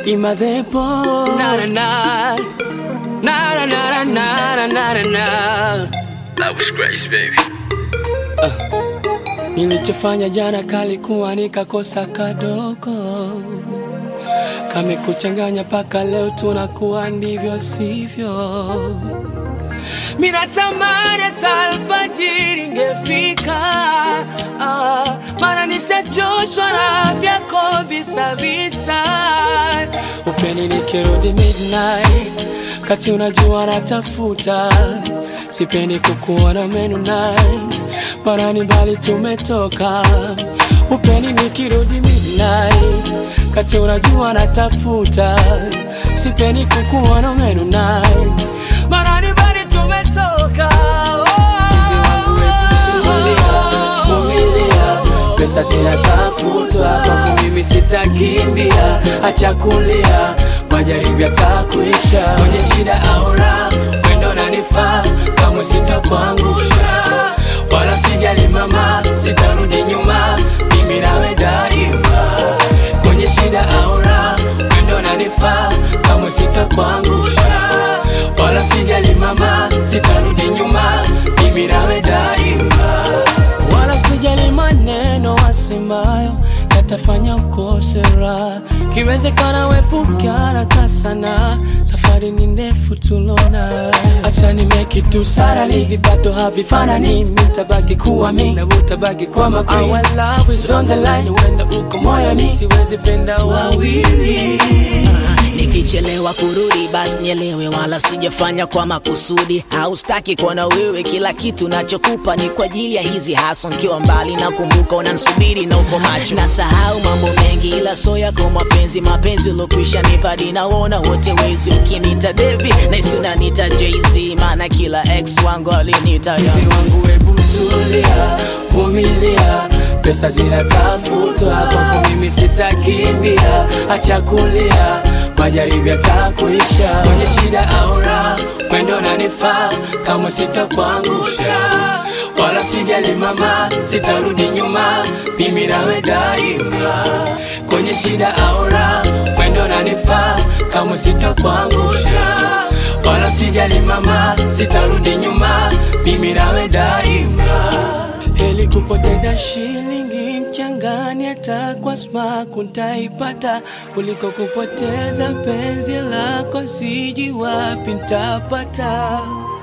Imadepo na na na na na na na na na na. That was Grace, baby. Nilichofanya jana kalikuwa nikakosa kadogo, kamekuchanganya paka leo tunakuwa ndivyo sivyo. Mina tamani hata alfajiri ingefika, maana nishachoshwa na vyako visa. Upeni nikirudi midnight, kati unajua natafuta. Sipendi kukuona menu night, maana ni mbali tumetoka. Upeni nikirudi midnight, kati unajua natafuta. Sipendi kukuona menu night, maana ni mbali tumetoka. Pesa zinatafutwa, kwa mimi sitakimbia. Acha kulia, majaribu yatakuisha. Kwenye shida au raha, wendo unanifaa, kama sitakuangusha. Wala sijali mama, sitarudi nyuma, mimi nawe daima. Kwenye shida au raha, wendo unanifaa, kama sitakuangusha. Wala sijali mama, sitarudi nyuma, mimi nawe daima. Wala sijali maneno wasemayo yatafanya ukose raha. Kiwezekana wepukana kasana, safari ni ndefu tulona. Acha ni make it to sarali, vipato havifanani. Nitabaki kuwa mimi na utabaki kwa makini. Our love is on the line, wenda uko moyoni, siwezi penda wawili. Nikichelewa kurudi basi nielewe, wala sijafanya kwa makusudi. Haustaki kuona wewe, kila kitu nachokupa ni kwa ajili ya hizi haso. Nikiwa mbali na kumbuka unanisubiri na uko macho. Nasahau mambo mengi ila so yako mapenzi ulokwisha nipadi. Naona wote wezi, ukinita Devi na isi unanita Jay-Z, maana kila ex wangu alinita Mzi wangu hebu tulia, vumilia. Pesa zinatafutwa, kwa mimi sitakimbia. Acha kulia, majaribu yatakuisha. Kwenye shida au raha, wendo unanifaa, kama sitakuangusha. Wala sijali mama, sitarudi nyuma, mimi nawe daima. Kwenye shida au raha, wendo unanifaa, kama sitakuangusha. Wala sijali mama, sitarudi nyuma, mimi nawe daima. Heli kupoteza shilingi mchangani, hata kwa smaku nitaipata, kuliko kupoteza penzi lako, siji wapi nitapata.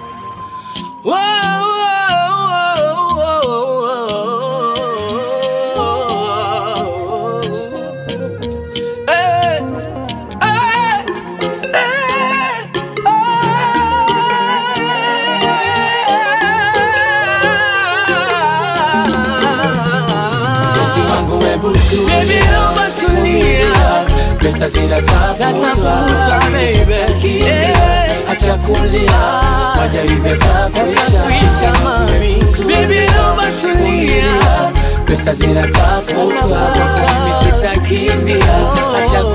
Baby, naomba tulia. Pesa zinatafutwa, baby. Acha kulia, majaribu yatakuisha, mami. Baby, naomba tulia. Pesa zinatafutwa, mimi sitakimbia. Acha